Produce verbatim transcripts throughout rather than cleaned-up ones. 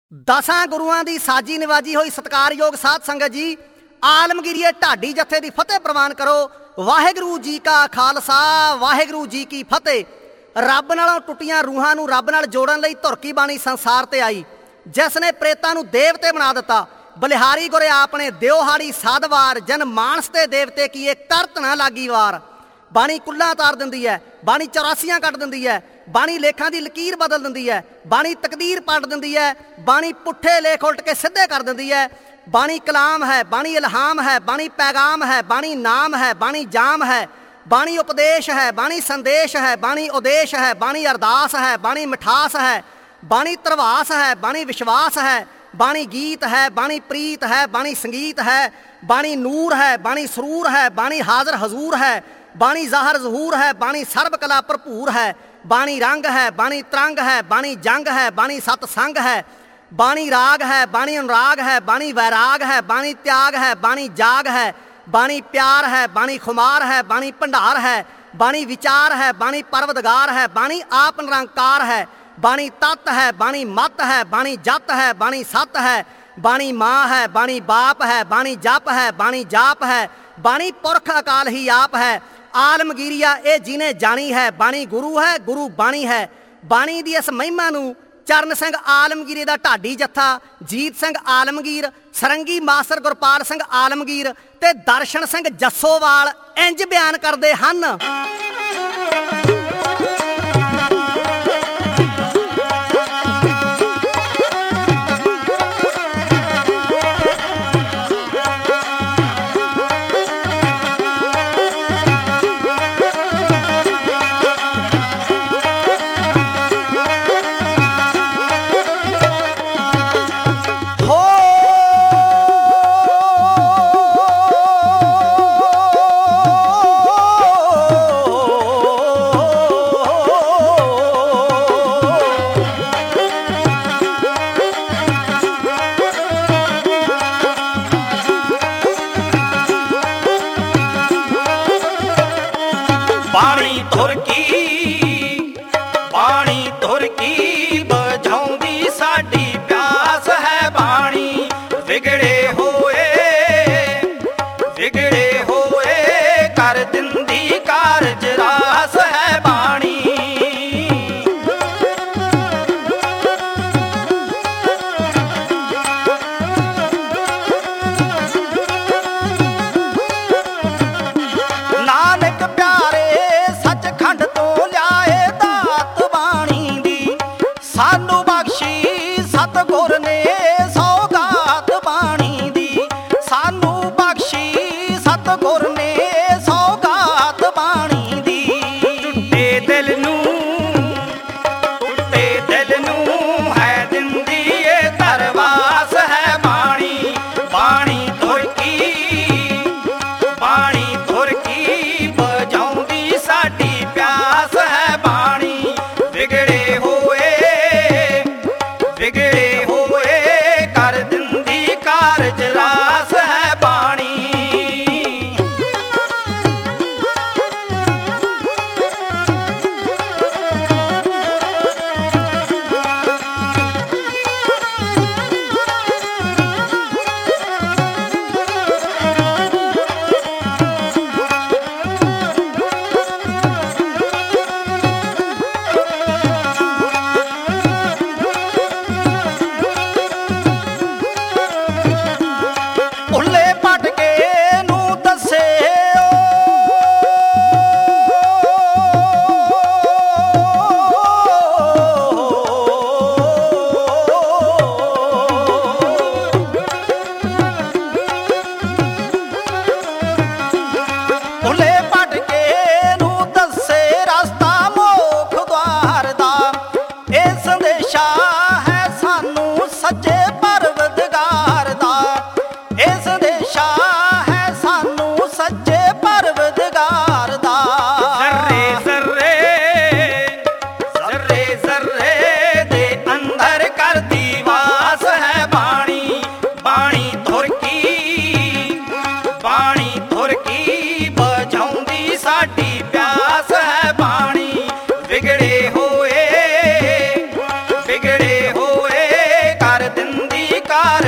ਦਸਾਂ ਗੁਰੂਆਂ ਦੀ ਸਾਜੀ ਨਿਵਾਜੀ ਹੋਈ ਸਤਿਕਾਰਯੋਗ ਸਾਧ ਸੰਗਤ ਜੀ, ਆਲਮਗੀਰੀਏ ਢਾਡੀ ਜੱਥੇ ਦੀ ਫਤਿਹ ਪ੍ਰਵਾਨ ਕਰੋ। ਵਾਹਿਗੁਰੂ ਜੀ ਕਾ ਖਾਲਸਾ, ਵਾਹਿਗੁਰੂ ਜੀ ਕੀ ਫਤਿਹ। ਰੱਬ ਨਾਲੋਂ ਟੁੱਟੀਆਂ ਰੂਹਾਂ ਨੂੰ ਰੱਬ ਨਾਲ ਜੋੜਨ ਲਈ ਧੁਰਕੀ ਬਾਣੀ ਸੰਸਾਰ ਤੇ ਆਈ, ਜਿਸ ਨੇ ਪ੍ਰੇਤਾਂ ਨੂੰ ਦੇਵਤੇ ਬਣਾ ਦਿੱਤਾ। ਬਲਿਹਾਰੀ ਗੁਰੇ ਆਪਣੇ ਦਿਓਹਾੜੀ ਸਾਧਵਾਰ, ਜਨ ਮਾਨਸ ਤੇ ਦੇਵਤੇ ਕੀਏ ਕਰਤ ਨਾ ਲਾਗੀ ਵਾਰ। ਬਾਣੀ ਕੁੱਲਾਂ ਤਾਰ ਦਿੰਦੀ ਹੈ, ਬਾਣੀ ਚੌਰਾਸੀਆਂ ਕੱਢ ਦਿੰਦੀ ਹੈ, ਬਾਣੀ ਲੇਖਾਂ ਦੀ ਲਕੀਰ ਬਦਲ ਦਿੰਦੀ ਹੈ, ਬਾਣੀ ਤਕਦੀਰ ਪਲਟ ਦਿੰਦੀ ਹੈ, ਬਾਣੀ ਪੁੱਠੇ ਲੇਖ ਉਲਟ ਕੇ ਸਿੱਧੇ ਕਰ ਦਿੰਦੀ ਹੈ। ਬਾਣੀ ਕਲਾਮ ਹੈ, ਬਾਣੀ ਇਲਹਾਮ ਹੈ, ਬਾਣੀ ਪੈਗਾਮ ਹੈ, ਬਾਣੀ ਨਾਮ ਹੈ, ਬਾਣੀ ਜਾਮ ਹੈ, ਬਾਣੀ ਉਪਦੇਸ਼ ਹੈ, ਬਾਣੀ ਸੰਦੇਸ਼ ਹੈ, ਬਾਣੀ ਉਦੇਸ਼ ਹੈ, ਬਾਣੀ ਅਰਦਾਸ ਹੈ, ਬਾਣੀ ਮਿਠਾਸ ਹੈ, ਬਾਣੀ ਧਰਵਾਸ ਹੈ, ਬਾਣੀ ਵਿਸ਼ਵਾਸ ਹੈ, ਬਾਣੀ ਗੀਤ ਹੈ, ਬਾਣੀ ਪ੍ਰੀਤ ਹੈ, ਬਾਣੀ ਸੰਗੀਤ ਹੈ, ਬਾਣੀ ਨੂਰ ਹੈ, ਬਾਣੀ ਸਰੂਰ ਹੈ, ਬਾਣੀ ਹਾਜ਼ਰ ਹਜ਼ੂਰ ਹੈ, ਬਾਣੀ ਜ਼ਾਹਰ ਜ਼ਹੂਰ ਹੈ, ਬਾਣੀ ਸਰਬ ਕਲਾ ਭਰਪੂਰ ਹੈ, ਬਾਣੀ ਰੰਗ ਹੈ, ਬਾਣੀ ਤਰੰਗ ਹੈ, ਬਾਣੀ ਜੰਗ ਹੈ, ਬਾਣੀ ਸਤ ਸੰਗ ਹੈ, ਬਾਣੀ ਰਾਗ ਹੈ, ਬਾਣੀ ਅਨੁਰਾਗ ਹੈ, ਬਾਣੀ ਵੈਰਾਗ ਹੈ, ਬਾਣੀ ਤਿਆਗ ਹੈ, ਬਾਣੀ ਜਾਗ ਹੈ, ਬਾਣੀ ਪਿਆਰ ਹੈ, ਬਾਣੀ ਖੁਮਾਰ ਹੈ, ਬਾਣੀ ਭੰਡਾਰ ਹੈ, ਬਾਣੀ ਵਿਚਾਰ ਹੈ, ਬਾਣੀ ਪਰਵਦਗਾਰ ਹੈ, ਬਾਣੀ ਆਪ ਨਿਰੰਕਾਰ ਹੈ, ਬਾਣੀ ਤਤ ਹੈ, ਬਾਣੀ ਮਤ ਹੈ, ਬਾਣੀ ਜਤ ਹੈ, ਬਾਣੀ ਸਤ ਹੈ, ਬਾਣੀ ਮਾਂ ਹੈ, ਬਾਣੀ ਬਾਪ ਹੈ, ਬਾਣੀ ਜਪ ਹੈ, ਬਾਣੀ ਜਾਪ ਹੈ, ਬਾਣੀ ਪੁਰਖ ਅਕਾਲ ਹੀ ਆਪ ਹੈ। ਆਲਮਗੀਰੀਆ ਇਹ ਜਿਹਨੇ ਜਾਣੀ ਹੈ, ਬਾਣੀ ਗੁਰੂ ਹੈ, ਗੁਰੂ ਬਾਣੀ ਹੈ। ਬਾਣੀ ਦੀ ਇਸ ਮਹਿਮਾ ਨੂੰ ਚਰਨ ਸਿੰਘ ਆਲਮਗੀਰੇ ਦਾ ਢਾਡੀ ਜੱਥਾ, ਜੀਤ ਸਿੰਘ ਆਲਮਗੀਰ, ਸਰੰਗੀ ਮਾਸਟਰ ਗੁਰਪਾਲ ਸਿੰਘ ਆਲਮਗੀਰ ਤੇ ਦਰਸ਼ਨ ਸਿੰਘ ਜੱਸੋਵਾਲ ਇੰਜ ਬਿਆਨ ਕਰਦੇ ਹਨ। ਬਾਣੀ ਧੁਰ ਕੀ, ਬਾਣੀ ਧੁਰ ਕੀ ਬੁਝਾਉਂਦੀ ਸਾਡੀ ਪਿਆਸ ਹੈ। ਬਾਣੀ ਵਿਗੜੇ ਹੋਏ, ਵਿਗੜੇ ਹੋਏ ਕਰ ਦਿੰਦੀ ਕਾਰਜ ਰਾਸ ਹੈ। ਬਾਣੀ ਨਾਨਕ ਪਿਆਰੇ ਸੱਚਖੰਡ ਤੋਂ ਲਿਆਏ ਦਾਤ ਬਾਣੀ ਦੀ, ਸਾਨੂੰ ਬਖਸ਼ੀ ਸਤਿਗੁਰ ਨੇ ਸੌਗਾਤ ਬਾਣੀ ਦੀ, ਸਾਨੂੰ ਬਖਸ਼ੀ ਸਤਿਗੁਰ ਨੇ ਸੌਗਾਤ ਬਾਣੀ ਦੀ। ਟੁੱਟੇ ਦਿਲ ਨੂੰ, ਟੁੱਟੇ ਦਿਲ ਨੂੰ ਹੈ ਦਿੰਦੀ ਏ ਧਰਵਾਸ ਹੈ। ਬਾਣੀ, ਬਾਣੀ ਧੁਰ ਕੀ, ਬਾਣੀ ਧੁਰ ਕੀ ਬੁਝਾਉਂਦੀ ਸਾਡੀ ਪਿਆਸ ਹੈ। ਬਾਣੀ ਵਿਗੜੇ ਹੋਏ, ਵਿਗੜੇ ਹੋਏ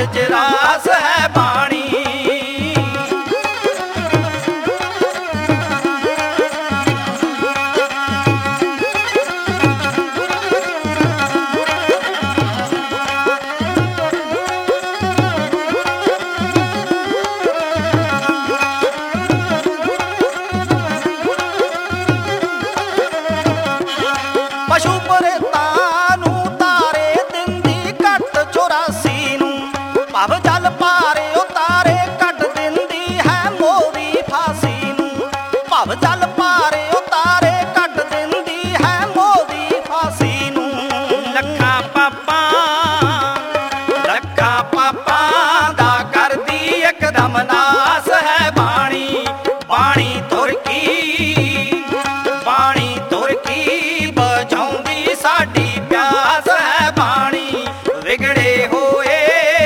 ਕਾਰਜ ਰਾਸ ਹੈ ਬਾਣੀ। ਪਸ਼ੂ ਪ੍ਰੇਤਾਂ ਨੂੰ ਤਾਰੇ ਦਿੰਦੀ ਕੱਟ ਚੁਰਾਸੀ ਨੂੰ, ਭਵ ਜਲ ਪਾਰੇ ਉਤਾਰੇ ਕੱਢ ਦਿੰਦੀ ਹੈ ਮੋਰੀ ਫਾਸੀ ਨੂੰ, ਭਵ ਜਲ ਪਾਰੇ ਉਤਾਰੇ ਕੱਢ ਦਿੰਦੀ ਹੈ ਮੋਰੀ ਫਾਸੀ ਨੂੰ। ਲੱਖਾਂ ਪਾਪਾਂ ਲੱਖਾਂ ਪਾਪਾਂ ਦਾ ਕਰਦੀ ਇੱਕਦਮ ਨਾਸ ਹੈ ਬਾਣੀ। ਬਾਣੀ ਤੁਰ ਕੀ ਬਾਣੀ ਤੁਰ ਕੀ ਬੁਝਾਉਂਦੀ ਸਾਡੀ ਪਿਆਸ ਹੈ ਬਾਣੀ। ਵਿਗੜੇ ਹੋਏ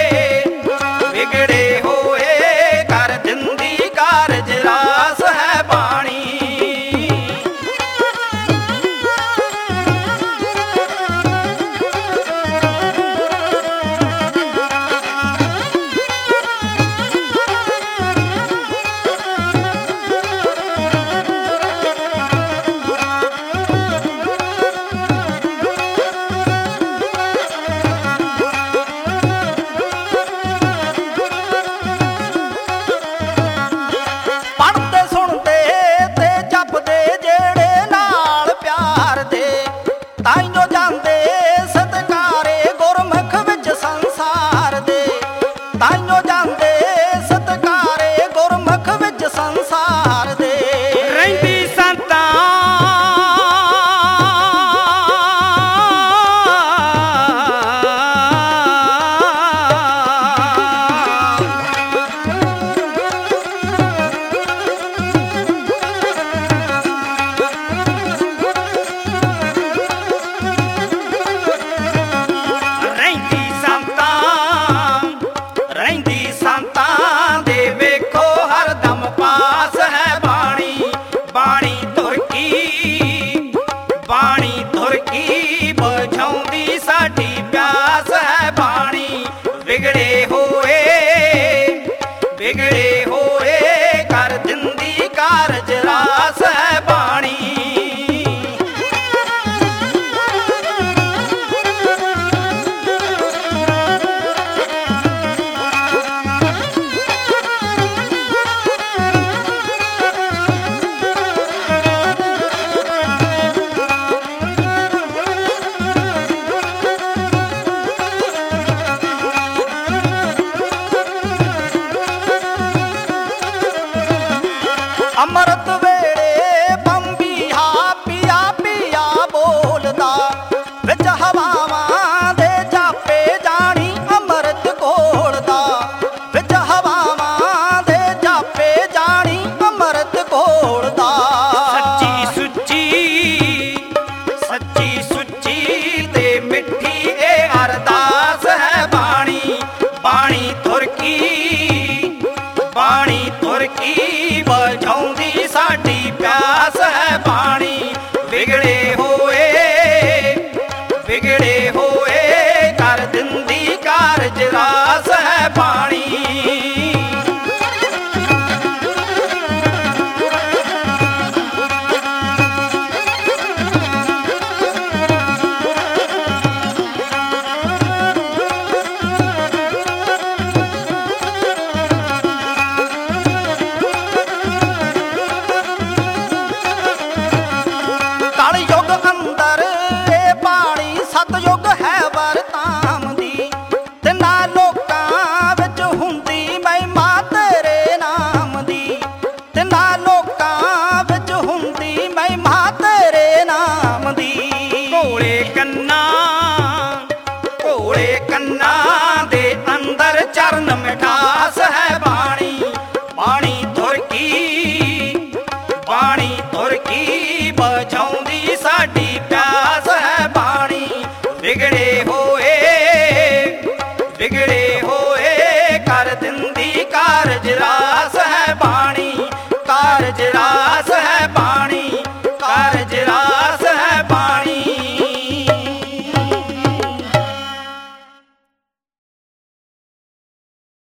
ਵਿਗੜੇ ਹੋਏ ਕਰ ਦਿੰਦੀ ਕਾਰਜ ਰਾਸ ਹੈ ਬਾਣੀ। ਪੜ੍ਹਦੇ ਸੁਣਦੇ ਤੇ ਜਪਦੇ ਜਿਹੜੇ ਨਾਲ ਪਿਆਰ ਦੇ, ਤਾਈਓ ਜਾਂਦੇ ਸਤਿਕਾਰੇ ਗੁਰਮੁਖ ਵਿੱਚ ਸੰਸਾਰ ਦੇ, ਤਾਈਓ ਜਾਂਦੇ ਸਤਿਕਾਰੇ ਗੁਰਮੁਖ ਵਿੱਚ ਸੰਸਾਰ ਦੇ। ਰਹਿੰਦੀ ਸੰਤਾਂ ਰਹਿੰਦੀ ਸੰਤਾਂ ਰਹਿੰਦੀ ਸੰਤਾਂ ਦੇ ਵੇਖੋ ਹਰਦਮ ਪਾਸ ਹੈ ਬਾਣੀ। ਬਾਣੀ ਤੁਰ ਕੀ ਬਾਣੀ ਤੁਰ ਕੀ ਬੁਝਾਉਂਦੀ ਸਾਡੀ ਪਿਆਸ ਹੈ ਬਾਣੀ। ਵਿਗੜੇ ਹੋਏ ਵਿਗੜੇ ਹੋਏ ਕਰ ਦਿੰਦੀ ਕਾਰਜ ਰਾਸ ਹੈ ਬਾਣੀ। ਅੰਮ੍ਰਿਤ ਵੇਲੇ ਬੰਬੀਹਾ ਪੀਆ ਪੀਆ ਬੋਲਦਾ, ਵਿੱਚ ਹਵਾਵਾਂ ਦੇ ਜਾਪੇ ਜਾਣੀ ਅੰਮ੍ਰਿਤ ਘੋਲਦਾ, ਵਿੱਚ ਹਵਾਵਾਂ ਦੇ ਜਾਪੇ ਜਾਣੀ ਅੰਮ੍ਰਿਤ ਘੋਲਦਾ। ਸੱਚੀ ਸੁੱਚੀ ਸੱਚੀ ਸੁੱਚੀ ਤੇ ਮਿੱਠੀ ਇਹ ਅਰਦਾਸ ਹੈ ਬਾਣੀ। ਬਾਣੀ ਤੁਰ ਕੀ ਬਾਣੀ ਤੁਰ ਕੀ ਬੁਝਾਉਂਦੀ ਸਾਡੀ ਪਿਆਸ ਹੈ ਬਾਣੀ। ਵਿਗੜੇ ਹੋਏ ਵਿਗੜੇ ਹੋਏ ਕਰ ਦਿੰਦੀ ਕਾਰਜ ਰਾਸ ਹੈ ਬਾਣੀ। ਕਲਯੁੱਗ ਅੰਦਰ ਇਹ ਬਾਣੀ ਸਤਯੁੱਗ ਹੈ ਵਰਤਾਮ ਦੀ, ਤਿੰਨਾਂ ਲੋਕਾਂ ਵਿੱਚ ਹੁੰਦੀ ਮਹਿਮਾ ਤੇਰੇ ਨਾਮ ਦੀ, ਤਿੰਨਾਂ ਲੋਕਾਂ ਵਿੱਚ ਹੁੰਦੀ ਮਹਿਮਾ ਤੇਰੇ ਨਾਮ ਦੀ। ਘੋਲੇ ਕੰਨਾਂ ਘੋਲੇ ਕੰਨਾਂ ਦੇ ਅੰਦਰ ਚਰਨ ਮਿਠਾ